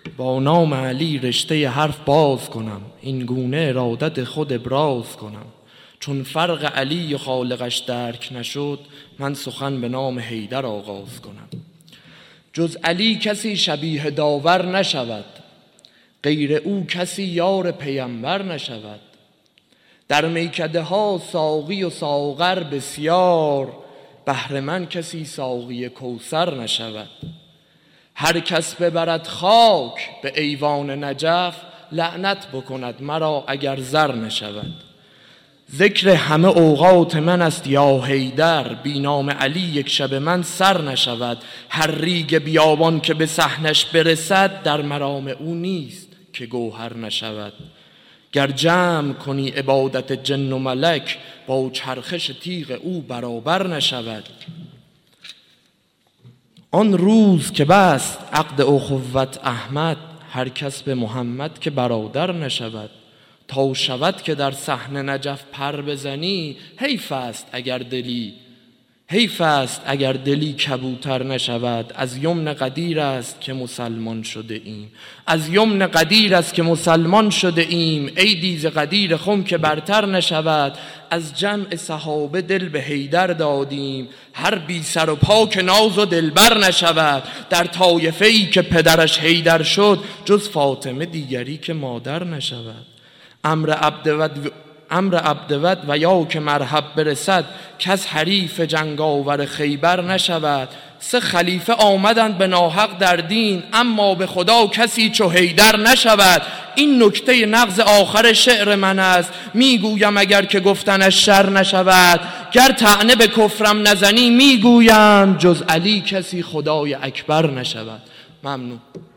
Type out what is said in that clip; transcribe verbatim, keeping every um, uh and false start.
با نام علی رشته حرف باز کنم، این گونه ارادت خود ابراز کنم. چون فرق علی و خالقش درک نشد، من سخن به نام حیدر آغاز کنم. جز علی کسی شبیه داور نشود، غیر او کسی یار پیمبر نشود. در میکده ها ساقی و ساغر بسیار، بهر من کسی ساقی کوثر نشود. هر کس ببرد خاک به ایوان نجف، لعنت بکند مرا اگر زر نشود. ذکر همه اوقات من است یا حیدر، بی نام علی یک شب من سر نشود. هر ریگ بیابان که به صحنش برسد، در مرام او نیست که گوهر نشود. گر جمع کنی عبادت جن و ملک، با چرخش تیغ او برابر نشود. آن روز که بست عقد اخوت احمد، هر کس به محمد که برادر نشود. تا شود که در صحن نجف پر بزنی، حیف است اگر دلی حیف است اگر دلی کبوتر نشود. از یمن قدیر است که مسلمان شده ایم، از یمن قدیر است که مسلمان شده ایم. ای دیز قدیر خم که برتر نشود. از جمع صحابه دل به حیدر دادیم، هر بی سر و پا که ناز و دلبر نشود. در طایفه ای که پدرش حیدر شد، جز فاطمه دیگری که مادر نشود. امر عبدود امر عبدود و یا که مرحب برسد، کس حریف جنگاور خیبر نشود. سه خلیفه آمدند به ناحق در دین، اما به خدا کسی چو حیدر نشود. این نکته نغز آخر شعر من است، میگویم اگر که گفتنش شر نشود. گر طعنه به کفرم نزنی میگویم، جز علی کسی خدای اکبر نشود. ممنون.